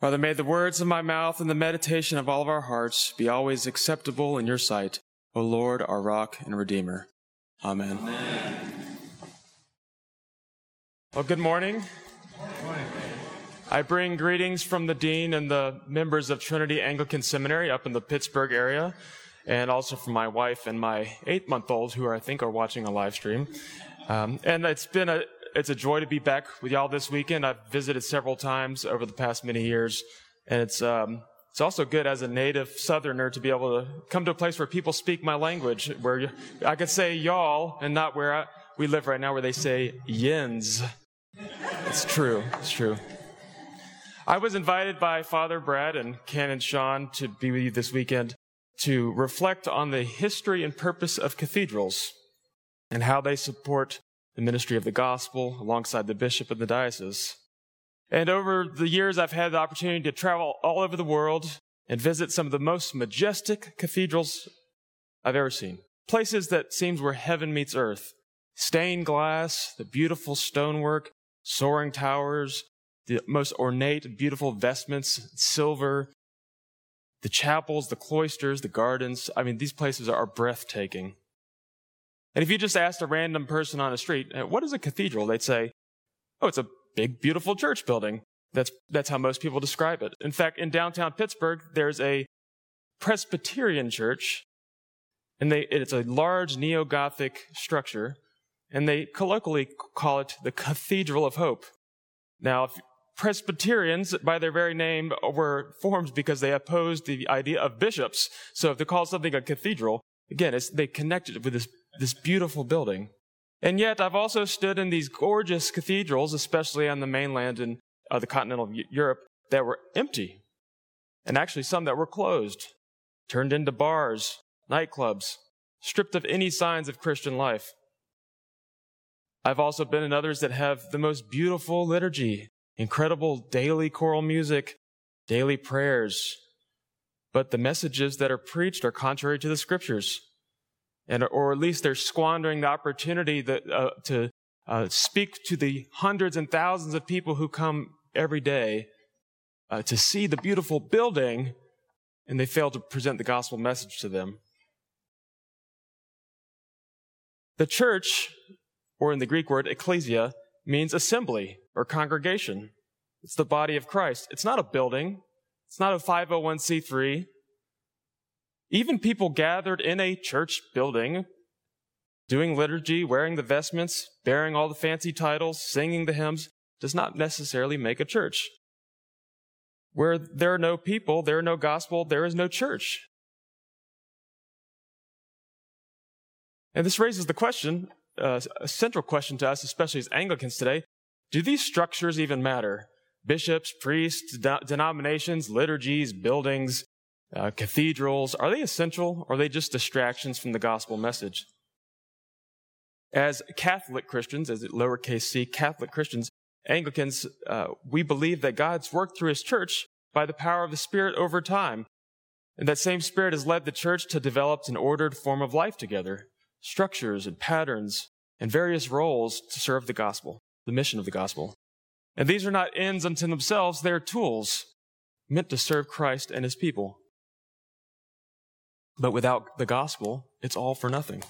Father, may the words of my mouth and the meditation of all of our hearts be always acceptable in your sight, O Lord, our rock and redeemer. Amen. Well, good morning. Good morning. I bring greetings from the dean and the members of Trinity Anglican Seminary up in the Pittsburgh area, and also from my wife and my 8-month-old, who I think are watching a live stream. And it's a joy to be back with y'all this weekend. I've visited several times over the past many years, and it's also good as a native Southerner to be able to come to a place where people speak my language, where I could say y'all and not where we live right now, where they say yins. It's true. It's true. I was invited by Father Brad and Canon Sean to be with you this weekend to reflect on the history and purpose of cathedrals and how they support the ministry of the gospel alongside the bishop of the diocese. And over the years, I've had the opportunity to travel all over the world and visit some of the most majestic cathedrals I've ever seen. Places that seems where heaven meets earth. Stained glass, the beautiful stonework, soaring towers, the most ornate, beautiful vestments, silver, the chapels, the cloisters, the gardens. I mean, these places are breathtaking. And if you just asked a random person on the street, what is a cathedral? They'd say, oh, it's a big, beautiful church building. That's how most people describe it. In fact, in downtown Pittsburgh, there's a Presbyterian church, and it's a large neo-Gothic structure, and they colloquially call it the Cathedral of Hope. Now, Presbyterians, by their very name, were formed because they opposed the idea of bishops. So if they call something a cathedral, again, they connected it with this beautiful building. And yet, I've also stood in these gorgeous cathedrals, especially on the mainland in the continental Europe, that were empty. And actually some that were closed, turned into bars, nightclubs, stripped of any signs of Christian life. I've also been in others that have the most beautiful liturgy, incredible daily choral music, daily prayers. But the messages that are preached are contrary to the scriptures. Or at least they're squandering the opportunity to speak to the hundreds and thousands of people who come every day to see the beautiful building, and they fail to present the gospel message to them. The church, or in the Greek word ecclesia, means assembly or congregation. It's the body of Christ. It's not a building. It's not a 501c3. Even people gathered in a church building, doing liturgy, wearing the vestments, bearing all the fancy titles, singing the hymns, does not necessarily make a church. Where there are no people, there are no gospel, there is no church. And this raises the question, a central question to us, especially as Anglicans today, do these structures even matter? Bishops, priests, denominations, liturgies, buildings, cathedrals, are they essential, or are they just distractions from the gospel message? As Catholic Christians, as lowercase c, Catholic Christians, Anglicans, we believe that God's worked through His church by the power of the Spirit over time. And that same Spirit has led the church to develop an ordered form of life together, structures and patterns and various roles to serve the gospel, the mission of the gospel. And these are not ends unto themselves, they're tools meant to serve Christ and His people. But without the gospel, it's all for nothing.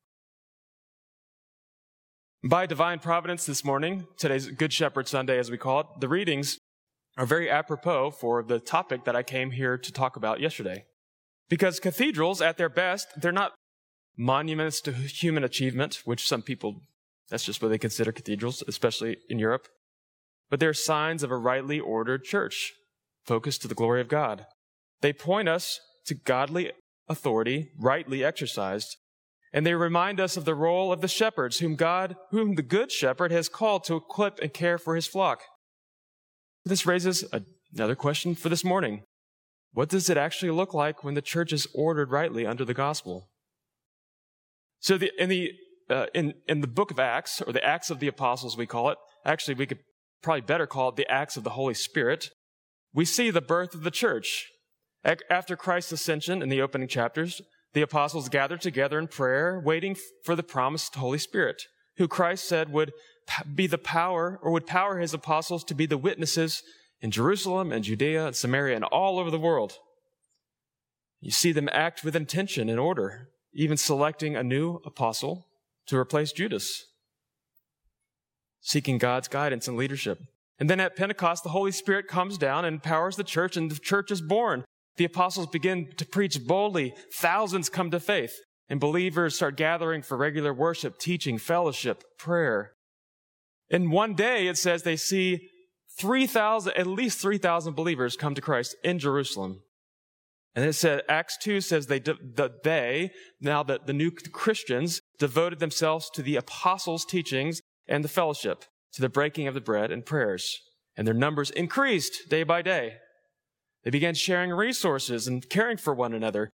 By divine providence this morning, today's Good Shepherd Sunday as we call it, the readings are very apropos for the topic that I came here to talk about yesterday. Because cathedrals, at their best, they're not monuments to human achievement, which some people, that's just what they consider cathedrals, especially in Europe. But they're signs of a rightly ordered church, focused to the glory of God. They point us to godly authority, rightly exercised, and they remind us of the role of the shepherds, whom the good shepherd has called to equip and care for his flock. This raises another question for this morning. What does it actually look like when the church is ordered rightly under the gospel? So in the book of Acts, or the Acts of the Apostles we call it, actually we could probably better call it the Acts of the Holy Spirit, we see the birth of the church. After Christ's ascension in the opening chapters, the apostles gathered together in prayer, waiting for the promised Holy Spirit, who Christ said would be the power, or would power his apostles to be the witnesses in Jerusalem and Judea and Samaria and all over the world. You see them act with intention and order, even selecting a new apostle to replace Judas, seeking God's guidance and leadership. And then at Pentecost, the Holy Spirit comes down and empowers the church, and the church is born. The apostles begin to preach boldly. Thousands come to faith, and believers start gathering for regular worship, teaching, fellowship, prayer. In one day, it says they see at least 3,000 believers come to Christ in Jerusalem. And it said, Acts 2 says the new Christians devoted themselves to the apostles' teachings and the fellowship, to the breaking of the bread and prayers. And their numbers increased day by day. They began sharing resources and caring for one another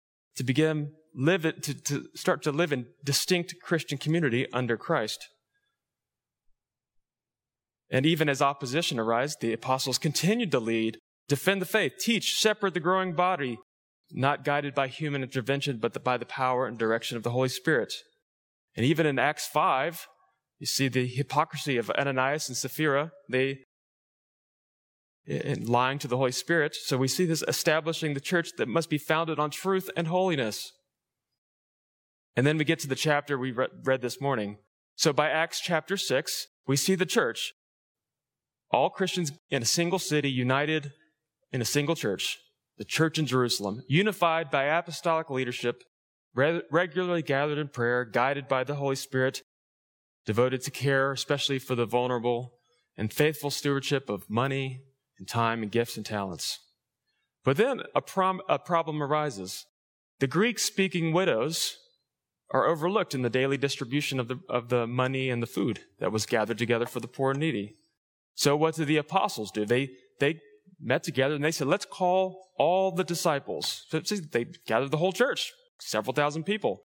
to start to live in distinct Christian community under Christ. And even as opposition arose, the apostles continued to lead, defend the faith, teach, shepherd the growing body, not guided by human intervention, but by the power and direction of the Holy Spirit. And even in Acts 5, you see the hypocrisy of Ananias and Sapphira, in lying to the Holy Spirit. So we see this establishing the church that must be founded on truth and holiness. And then we get to the chapter we read this morning. So by Acts chapter 6, we see the church, all Christians in a single city, united in a single church, the church in Jerusalem, unified by apostolic leadership, regularly gathered in prayer, guided by the Holy Spirit, devoted to care, especially for the vulnerable, and faithful stewardship of money and time and gifts and talents. But then a problem arises. The Greek-speaking widows are overlooked in the daily distribution of the money and the food that was gathered together for the poor and needy. So what did the apostles do? They met together and they said, let's call all the disciples. So they gathered the whole church, several thousand people.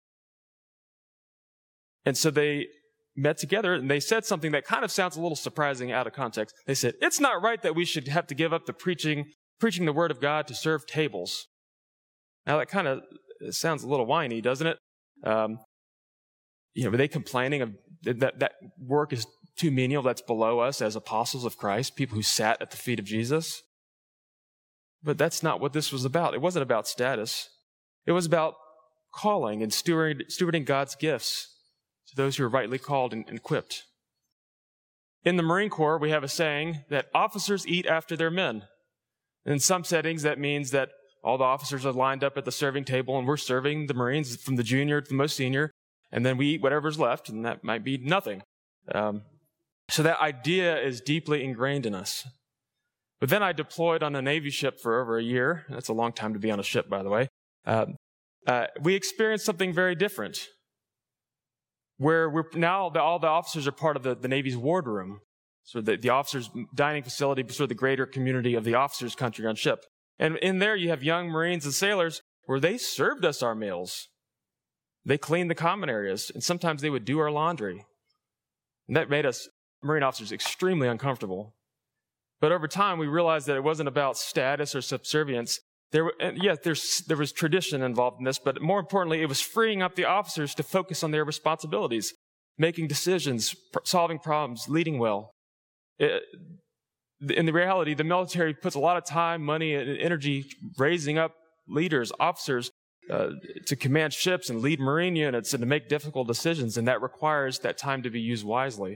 And so they met together and they said something that kind of sounds a little surprising out of context. They said, it's not right that we should have to give up the preaching the word of God to serve tables. Now that kind of sounds a little whiny, doesn't it? Were they complaining of that work is too menial, that's below us as apostles of Christ, people who sat at the feet of Jesus? But that's not what this was about. It wasn't about status. It was about calling and stewarding God's gifts to those who are rightly called and equipped. In the Marine Corps, we have a saying that officers eat after their men. In some settings, that means that all the officers are lined up at the serving table and we're serving the Marines from the junior to the most senior, and then we eat whatever's left, and that might be nothing. So that idea is deeply ingrained in us. But then I deployed on a Navy ship for over a year. That's a long time to be on a ship, by the way. We experienced something very different, where all the officers are part of the Navy's wardroom. So the officers' dining facility, sort of the greater community of the officers' country on ship. And in there you have young Marines and sailors where they served us our meals. They cleaned the common areas, and sometimes they would do our laundry. And that made us Marine officers extremely uncomfortable. But over time, we realized that it wasn't about status or subservience. There was tradition involved in this, but more importantly, it was freeing up the officers to focus on their responsibilities, making decisions, solving problems, leading well. In the reality, the military puts a lot of time, money, and energy raising up leaders, officers, to command ships and lead Marine units and to make difficult decisions, and that requires that time to be used wisely.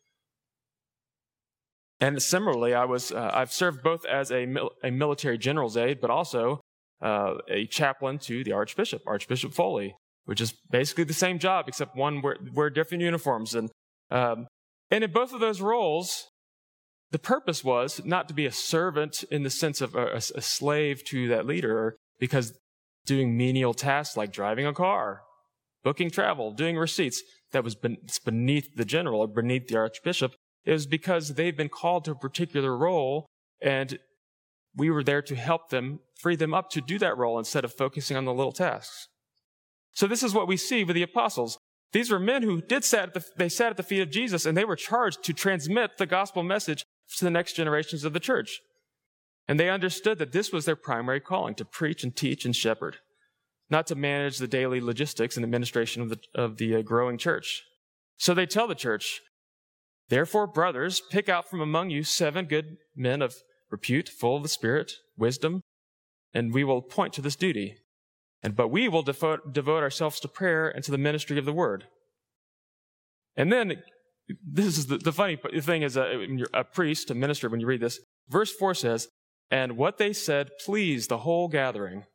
And similarly, I've served both as a military general's aide, but also a chaplain to the Archbishop Foley, which is basically the same job, except one wear different uniforms. And in both of those roles, the purpose was not to be a servant in the sense of a slave to that leader, because doing menial tasks like driving a car, booking travel, doing receipts, that was beneath the general or beneath the archbishop. It was because they've been called to a particular role, and we were there to help them, free them up to do that role instead of focusing on the little tasks. So this is what we see with the apostles. These were men who sat at the feet of Jesus, and they were charged to transmit the gospel message to the next generations of the church. And they understood that this was their primary calling, to preach and teach and shepherd, not to manage the daily logistics and administration of the growing church. So they tell the church, therefore, brothers, pick out from among you 7 good men of repute, full of the Spirit, wisdom, and we will point to this duty. But we will devote ourselves to prayer and to the ministry of the word. And then, this is the funny thing is, when you're a priest, a minister, when you read this, verse 4 says, "And what they said pleased the whole gathering."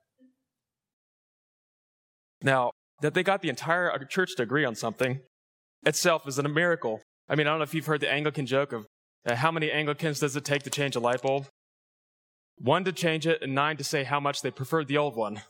Now, that they got the entire church to agree on something itself is a miracle. I mean, I don't know if you've heard the Anglican joke of how many Anglicans does it take to change a light bulb? 1 to change it, and 9 to say how much they preferred the old one.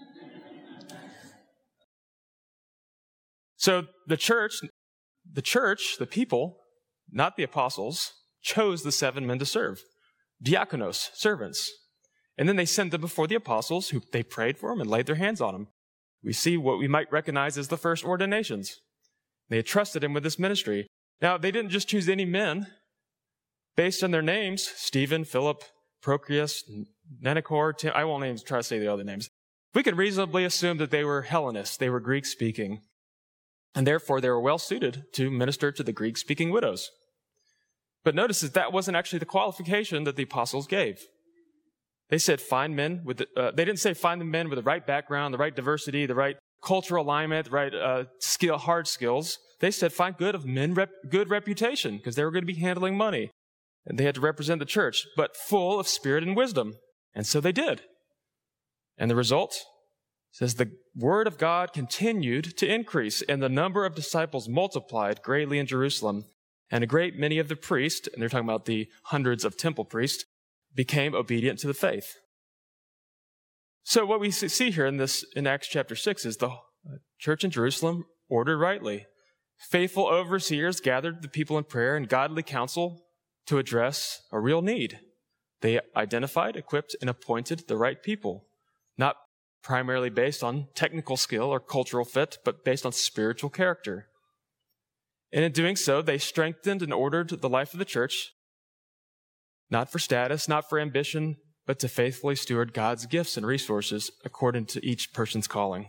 So the church, the people, not the apostles, chose the 7 men to serve. Diakonos, servants. And then they sent them before the apostles, who they prayed for them and laid their hands on them. We see what we might recognize as the first ordinations. They had trusted him with this ministry. Now, they didn't just choose any men. Based on their names, Stephen, Philip, Prochorus, Nenachor, Tim, I won't even try to say the other names. We could reasonably assume that they were Hellenists. They were Greek-speaking. And therefore, they were well-suited to minister to the Greek-speaking widows. But notice that wasn't actually the qualification that the apostles gave. They said find men with, they didn't say find the men with the right background, the right diversity, the right cultural alignment, the right hard skills. They said find good reputation, because they were going to be handling money. And they had to represent the church, but full of spirit and wisdom. And so they did. And the result says the word of God continued to increase, and the number of disciples multiplied greatly in Jerusalem. And a great many of the priests, and they're talking about the hundreds of temple priests, became obedient to the faith. So what we see here in Acts chapter 6 is the church in Jerusalem ordered rightly. Faithful overseers gathered the people in prayer and godly counsel to address a real need. They identified, equipped, and appointed the right people, not primarily based on technical skill or cultural fit, but based on spiritual character. And in doing so, they strengthened and ordered the life of the church, not for status, not for ambition, but to faithfully steward God's gifts and resources according to each person's calling.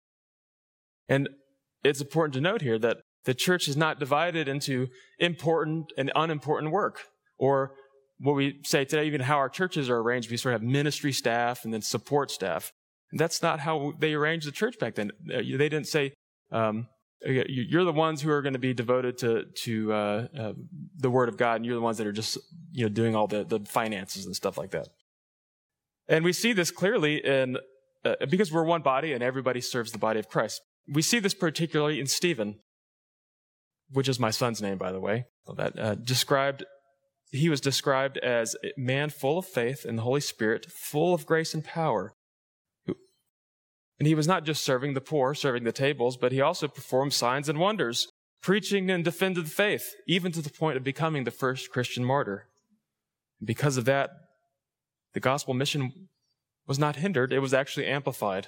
And it's important to note here that the church is not divided into important and unimportant work, or what we say today, even how our churches are arranged. We sort of have ministry staff and then support staff. And that's not how they arranged the church back then. They didn't say, you're the ones who are going to be devoted to the Word of God, and you're the ones that are just doing all the finances and stuff like that. And we see this clearly because we're one body and everybody serves the body of Christ. We see this particularly in Stephen, which is my son's name, by the way. He was described as a man full of faith and the Holy Spirit, full of grace and power. And he was not just serving the poor, serving the tables, but he also performed signs and wonders, preaching and defended the faith, even to the point of becoming the first Christian martyr. And because of that, the gospel mission was not hindered, it was actually amplified.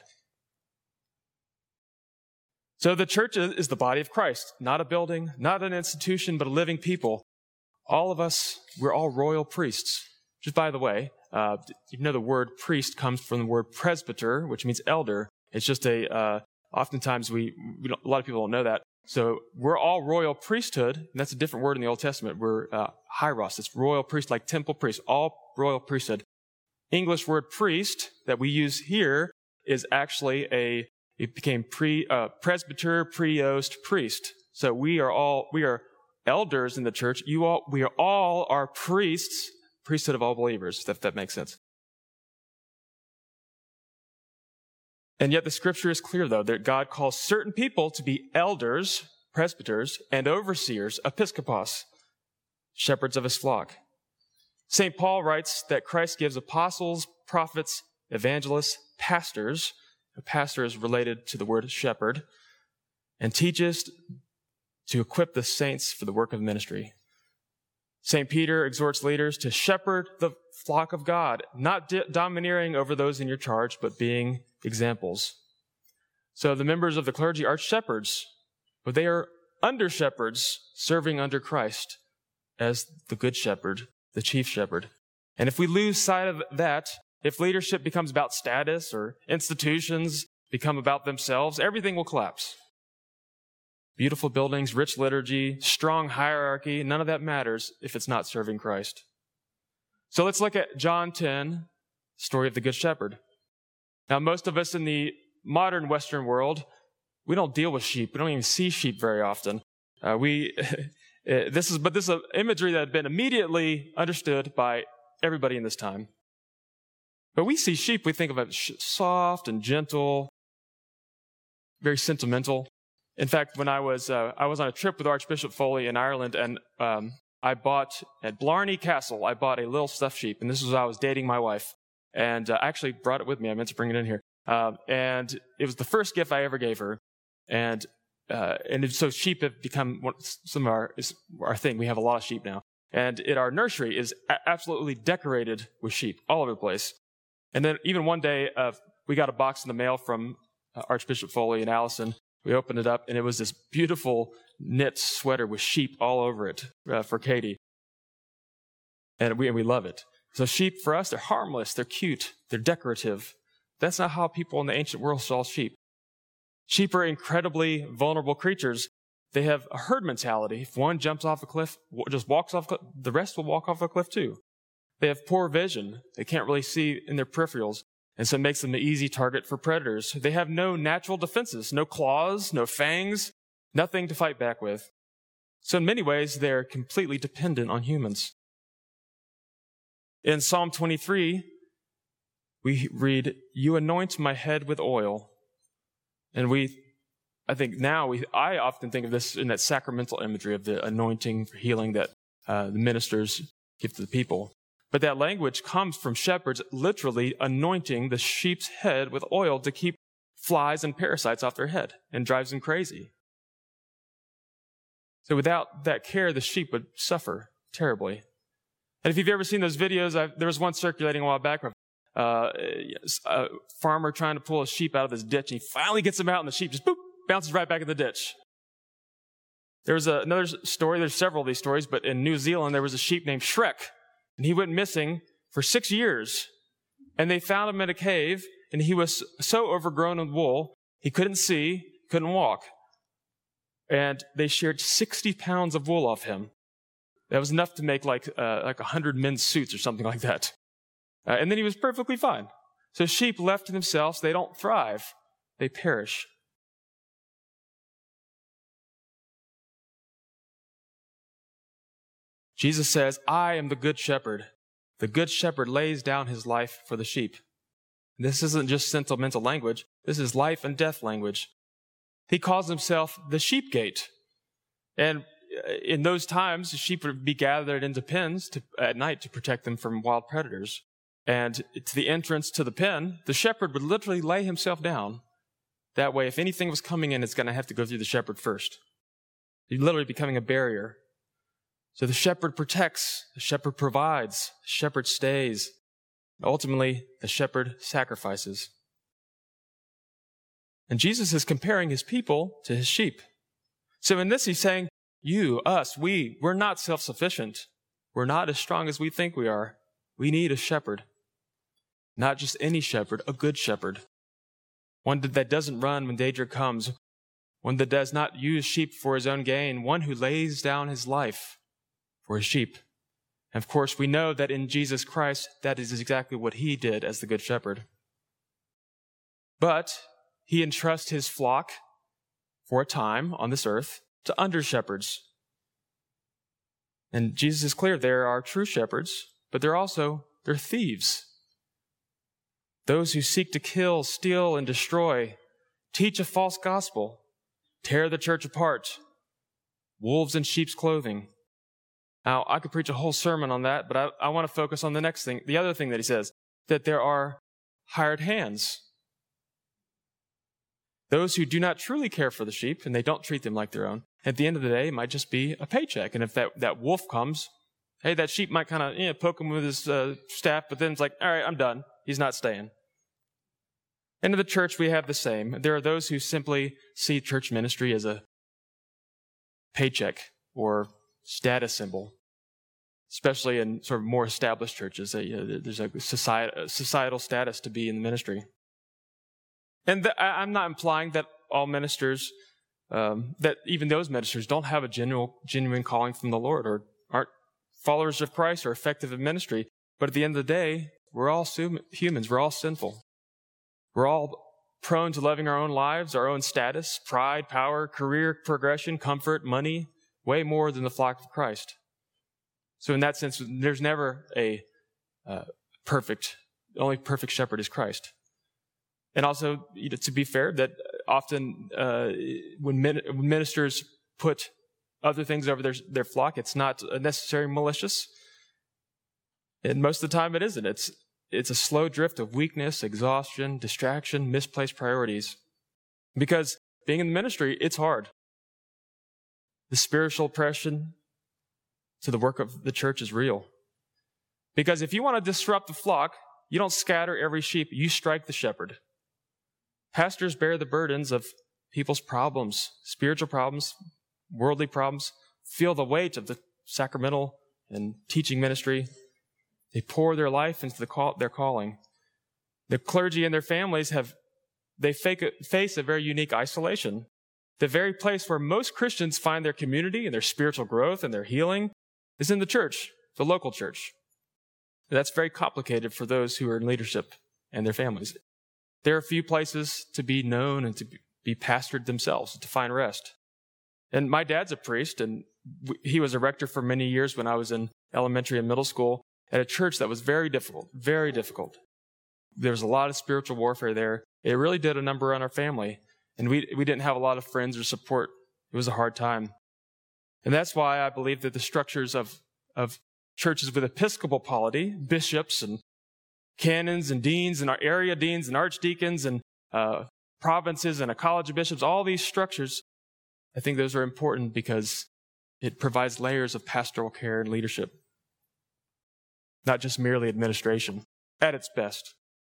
So the church is the body of Christ, not a building, not an institution, but a living people. All of us, we're all royal priests. Just by the way, the word priest comes from the word presbyter, which means elder. It's just oftentimes a lot of people don't know that. So we're all royal priesthood, and that's a different word in the Old Testament. We're hieros, it's royal priest, like temple priest, all royal priesthood. English word priest that we use here is actually it became presbyter, priost, priest. So we are elders in the church. We are all priests, priesthood of all believers, if that makes sense. And yet the scripture is clear, though, that God calls certain people to be elders, presbyters, and overseers, episkopos, shepherds of his flock. St. Paul writes that Christ gives apostles, prophets, evangelists, pastors. A pastor is related to the word shepherd, and teaches to equip the saints for the work of ministry. St. Peter exhorts leaders to shepherd the flock of God, not domineering over those in your charge, but being examples. So the members of the clergy are shepherds, but they are under shepherds serving under Christ as the good shepherd, the chief shepherd. And if we lose sight of that, if leadership becomes about status or institutions become about themselves, everything will collapse. Beautiful buildings, rich liturgy, strong hierarchy, none of that matters if it's not serving Christ. So let's look at John 10, story of the Good Shepherd. Now, most of us in the modern Western world, we don't deal with sheep. We don't even see sheep very often. This is an imagery that had been immediately understood by everybody in this time. But we see sheep, we think of it soft and gentle, very sentimental. In fact, when I was on a trip with Archbishop Foley in Ireland, and I bought at Blarney Castle, I bought a little stuffed sheep, and this was when I was dating my wife. And I actually brought it with me. I meant to bring it in here. And it was the first gift I ever gave her. And so sheep have become some of our thing. We have a lot of sheep now. And our nursery is absolutely decorated with sheep all over the place. And then even one day, we got a box in the mail from Archbishop Foley and Allison. We opened it up, and it was this beautiful knit sweater with sheep all over it for Katie. And we love it. So sheep, for us, they're harmless, they're cute, they're decorative. That's not how people in the ancient world saw sheep. Sheep are incredibly vulnerable creatures. They have a herd mentality. If one jumps off a cliff, just walks off a cliff, the rest will walk off a cliff too. They have poor vision. They can't really see in their peripherals, and so it makes them an easy target for predators. They have no natural defenses, no claws, no fangs, nothing to fight back with. So in many ways, they're completely dependent on humans. In Psalm 23, we read, "You anoint my head with oil." And I often think of this in that sacramental imagery of the anointing for healing that the ministers give to the people. But that language comes from shepherds literally anointing the sheep's head with oil to keep flies and parasites off their head, and drives them crazy. So without that care, the sheep would suffer terribly. And if you've ever seen those videos, there was one circulating a while back of a farmer trying to pull a sheep out of this ditch, and he finally gets him out, and the sheep just bounces right back in the ditch. There was another story, there's several of these stories, but in New Zealand, there was a sheep named Shrek, and he went missing for 6 years. And they found him in a cave, and he was so overgrown with wool, he couldn't see, couldn't walk. And they sheared 60 pounds of wool off him. That was enough to make like 100 men's suits or something like that. And then he was perfectly fine. So sheep left to themselves, they don't thrive. They perish. Jesus says, "I am the good shepherd. The good shepherd lays down his life for the sheep." This isn't just sentimental language. This is life and death language. He calls himself the sheep gate. And in those times, the sheep would be gathered into pens at night to protect them from wild predators. And to the entrance to the pen, the shepherd would literally lay himself down. That way, if anything was coming in, it's going to have to go through the shepherd first. He's literally becoming a barrier. So the shepherd protects, the shepherd provides, the shepherd stays. Ultimately, the shepherd sacrifices. And Jesus is comparing his people to his sheep. So in this, he's saying, you, us, we're not self-sufficient. We're not as strong as we think we are. We need a shepherd. Not just any shepherd, a good shepherd. One that doesn't run when danger comes. One that does not use sheep for his own gain. One who lays down his life for his sheep. And of course, we know that in Jesus Christ, that is exactly what he did as the good shepherd. But he entrusts his flock for a time on this earth to under-shepherds. And Jesus is clear, there are true shepherds, but they're thieves. Those who seek to kill, steal, and destroy, teach a false gospel, tear the church apart, wolves in sheep's clothing. Now, I could preach a whole sermon on that, but I want to focus on the other thing that he says, that there are hired hands. Those who do not truly care for the sheep, and they don't treat them like their own, at the end of the day, it might just be a paycheck. And if that wolf comes, hey, that sheep might kind of poke him with his staff, but then it's like, all right, I'm done. He's not staying. And in the church, we have the same. There are those who simply see church ministry as a paycheck or status symbol, especially in sort of more established churches. There's a societal status to be in the ministry. And I'm not implying that all ministers, that even those ministers don't have a genuine calling from the Lord or aren't followers of Christ or effective in ministry. But at the end of the day, we're all humans. We're all sinful. We're all prone to loving our own lives, our own status, pride, power, career progression, comfort, money, way more than the flock of Christ. So in that sense, there's never a perfect, the only perfect shepherd is Christ. And also, to be fair, that often when ministers put other things over their flock, it's not necessarily malicious. And most of the time it isn't. It's a slow drift of weakness, exhaustion, distraction, misplaced priorities. Because being in the ministry, it's hard. The spiritual oppression to the work of the church is real. Because if you want to disrupt the flock, you don't scatter every sheep, you strike the shepherd. Pastors bear the burdens of people's problems, spiritual problems, worldly problems, feel the weight of the sacramental and teaching ministry. They pour their life into their calling. The clergy and their families face a very unique isolation. The very place where most Christians find their community and their spiritual growth and their healing is in the church, the local church. That's very complicated for those who are in leadership and their families. There are few places to be known and to be pastored themselves, to find rest. And my dad's a priest, and he was a rector for many years when I was in elementary and middle school at a church that was very difficult, very difficult. There was a lot of spiritual warfare there. It really did a number on our family, and we didn't have a lot of friends or support. It was a hard time. And that's why I believe that the structures of churches with episcopal polity, bishops and canons and deans and our area deans and archdeacons and provinces and a college of bishops, all these structures, I think those are important because it provides layers of pastoral care and leadership, not just merely administration, at its best.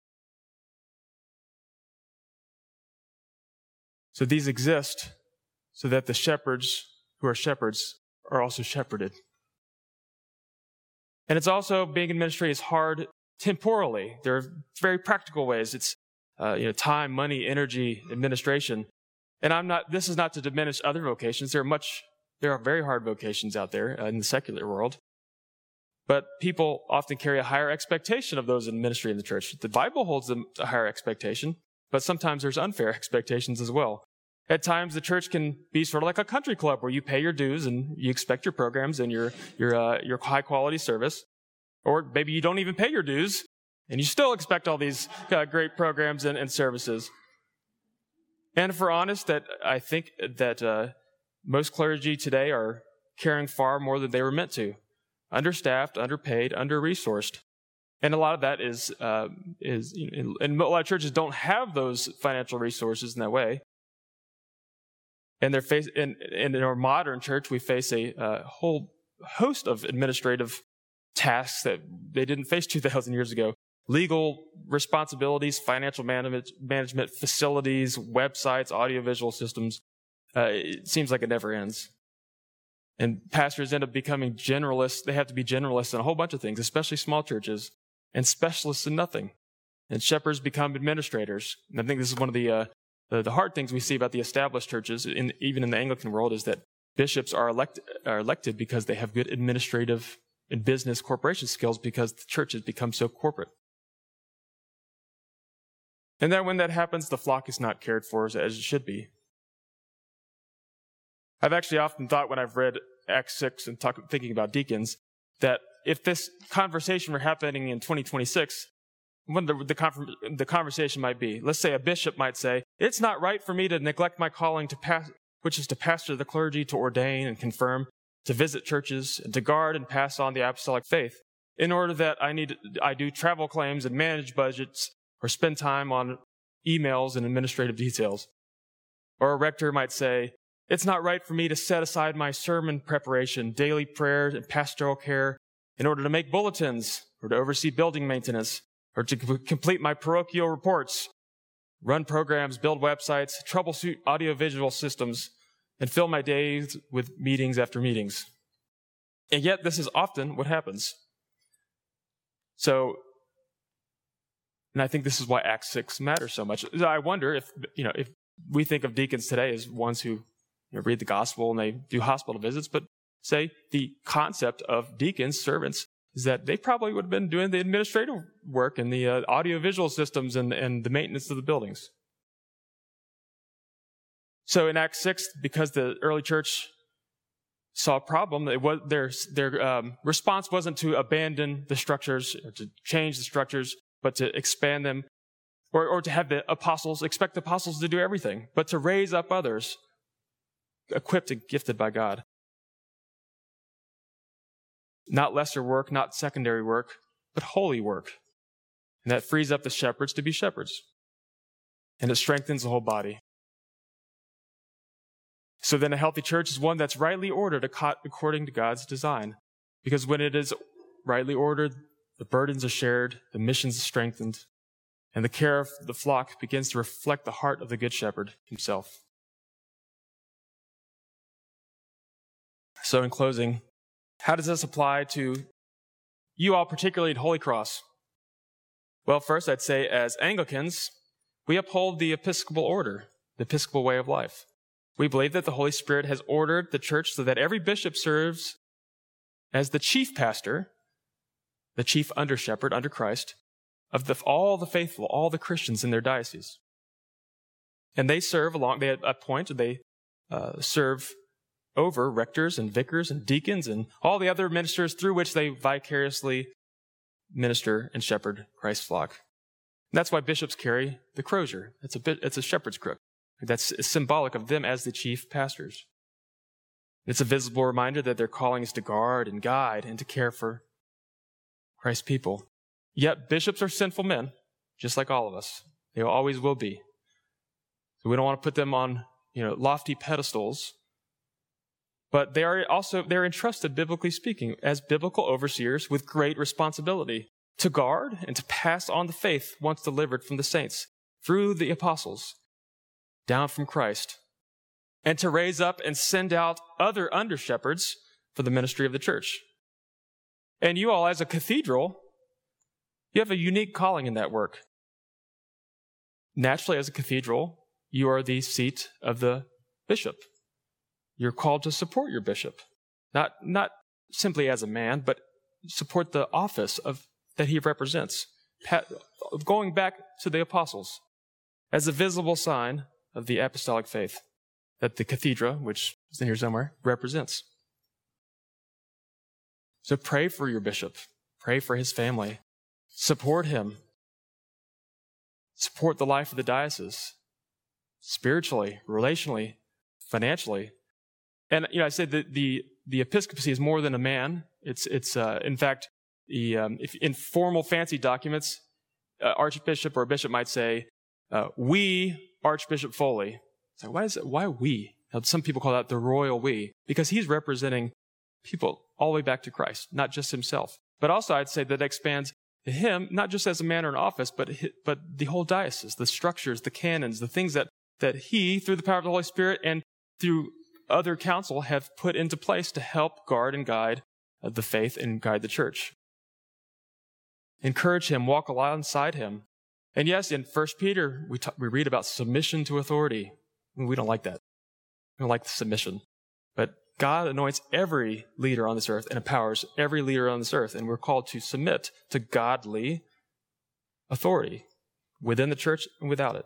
So these exist so that the shepherds who are shepherds are also shepherded. And it's also, being in ministry is hard temporally. There are very practical ways. It's time, money, energy, administration. And this is not to diminish other vocations. There are very hard vocations out there in the secular world. But people often carry a higher expectation of those in ministry in the church. The Bible holds them a higher expectation, but sometimes there's unfair expectations as well. At times, the church can be sort of like a country club where you pay your dues and you expect your programs and your high quality service. Or maybe you don't even pay your dues and you still expect all these great programs and services. And if we're honest, that I think that most clergy today are caring far more than they were meant to. Understaffed, underpaid, under-resourced. And a lot of that is and a lot of churches don't have those financial resources in that way. And in our modern church, we face a whole host of administrative tasks that they didn't face 2,000 years ago. Legal responsibilities, financial management, facilities, websites, audiovisual systems. It seems like it never ends. And pastors end up becoming generalists. They have to be generalists in a whole bunch of things, especially small churches, and specialists in nothing. And shepherds become administrators. And I think this is one of the hard things we see about the established churches, even in the Anglican world, is that bishops are elected because they have good administrative and business corporation skills because the church has become so corporate. And then when that happens, the flock is not cared for as it should be. I've actually often thought when I've read Acts 6 and thinking about deacons, that if this conversation were happening in 2026, what the conversation might be. Let's say a bishop might say, it's not right for me to neglect my calling which is to pastor the clergy, to ordain and confirm, to visit churches, and to guard and pass on the apostolic faith, in order that I do travel claims and manage budgets or spend time on emails and administrative details. Or a rector might say, it's not right for me to set aside my sermon preparation, daily prayers, and pastoral care in order to make bulletins or to oversee building maintenance or to complete my parochial reports, run programs, build websites, troubleshoot audiovisual systems, and fill my days with meetings after meetings. And yet, this is often what happens. And I think this is why Acts 6 matters so much. I wonder if we think of deacons today as ones who read the gospel and they do hospital visits, but say the concept of deacons, servants, is that they probably would have been doing the administrative work and the audiovisual systems and the maintenance of the buildings. So in Acts 6, because the early church saw a problem, their response wasn't to abandon the structures, or to change the structures, but to expand them, or to have expect the apostles to do everything, but to raise up others equipped and gifted by God. Not lesser work, not secondary work, but holy work. And that frees up the shepherds to be shepherds. And it strengthens the whole body. So then a healthy church is one that's rightly ordered according to God's design. Because when it is rightly ordered, the burdens are shared, the missions are strengthened, and the care of the flock begins to reflect the heart of the Good Shepherd himself. So in closing, how does this apply to you all, particularly at Holy Cross? Well, first I'd say as Anglicans, we uphold the Episcopal order, the Episcopal way of life. We believe that the Holy Spirit has ordered the church so that every bishop serves as the chief pastor, the chief under shepherd under Christ, of all the faithful, all the Christians in their diocese. And they serve serve over rectors and vicars and deacons and all the other ministers through which they vicariously minister and shepherd Christ's flock. And that's why bishops carry the crozier. It's a shepherd's crook. That's symbolic of them as the chief pastors. It's a visible reminder that their calling is to guard and guide and to care for Christ's people. Yet bishops are sinful men, just like all of us. They always will be. So we don't want to put them on, lofty pedestals. But they're entrusted, biblically speaking, as biblical overseers with great responsibility to guard and to pass on the faith once delivered from the saints through the apostles, down from Christ, and to raise up and send out other under-shepherds for the ministry of the church. And you all, as a cathedral, you have a unique calling in that work. Naturally, as a cathedral, you are the seat of the bishop. You're called to support your bishop, not simply as a man, but support the office that he represents, going back to the apostles as a visible sign of the apostolic faith that the cathedra, which is in here somewhere, represents. So pray for your bishop. Pray for his family. Support him. Support the life of the diocese, spiritually, relationally, financially. And I said that the episcopacy is more than a man. It's in fact, if in formal fancy documents, archbishop or a bishop might say, "We, Archbishop Foley." So why we? Now, some people call that the royal we, because he's representing people all the way back to Christ, not just himself. But also, I'd say that expands him not just as a man or an office, but the whole diocese, the structures, the canons, the things that he, through the power of the Holy Spirit and through other council, have put into place to help guard and guide the faith and guide the church. Encourage him, walk alongside him. And yes, in 1 Peter, we read about submission to authority. We don't like that. We don't like the submission. But God anoints every leader on this earth and empowers every leader on this earth. And we're called to submit to godly authority within the church and without it.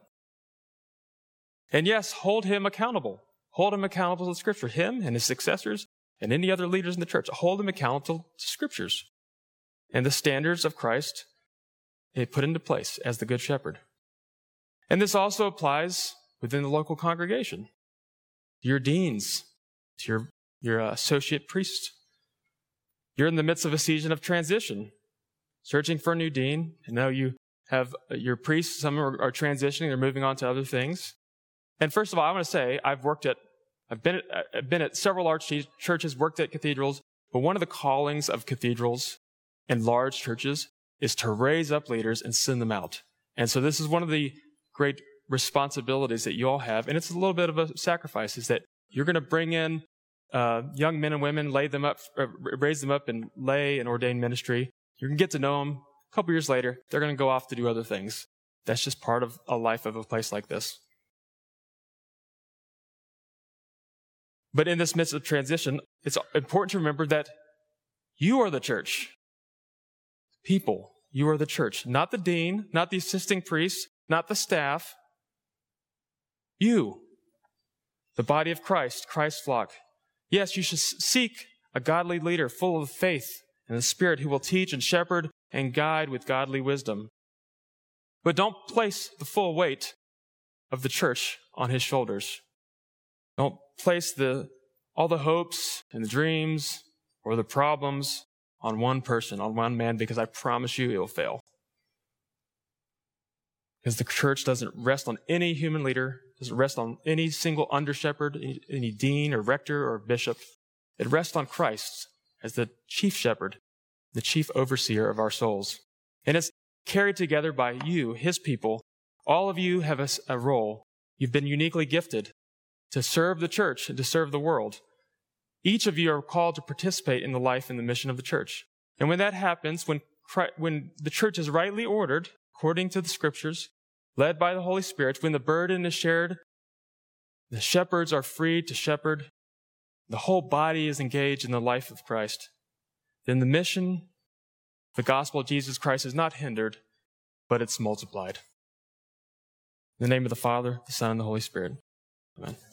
And yes, hold him accountable. Hold him accountable to Scripture. Him and his successors and any other leaders in the church. Hold him accountable to Scriptures and the standards of Christ put into place as the Good Shepherd. And this also applies within the local congregation. Your deans, to your associate priests. You're in the midst of a season of transition, searching for a new dean. And now you have your priests, some are transitioning, they're moving on to other things. And first of all, I want to say, I've been at several large churches, worked at cathedrals, but one of the callings of cathedrals and large churches is to raise up leaders and send them out. And so this is one of the great responsibilities that you all have, and it's a little bit of a sacrifice, is that you're going to bring in young men and women, raise them up in lay and ordained ministry. You're going to get to know them. A couple years later, they're going to go off to do other things. That's just part of a life of a place like this. But in this midst of transition, it's important to remember that you are the church. people. You are the church, not the dean, not the assisting priest, not the staff. You, the body of Christ, Christ's flock. Yes, you should seek a godly leader full of faith and the Spirit who will teach and shepherd and guide with godly wisdom. But don't place the full weight of the church on his shoulders. Don't place all the hopes and the dreams or the problems on one person, on one man, because I promise you it will fail. Because the church doesn't rest on any human leader, doesn't rest on any single under-shepherd, any dean or rector or bishop. It rests on Christ as the chief shepherd, the chief overseer of our souls. And it's carried together by you, his people. All of you have a role. You've been uniquely gifted to serve the church and to serve the world. Each of you are called to participate in the life and the mission of the church. And when that happens, when the church is rightly ordered, according to the scriptures, led by the Holy Spirit, when the burden is shared, the shepherds are freed to shepherd, the whole body is engaged in the life of Christ, then the mission, the gospel of Jesus Christ is not hindered, but it's multiplied. In the name of the Father, the Son, and the Holy Spirit. Amen.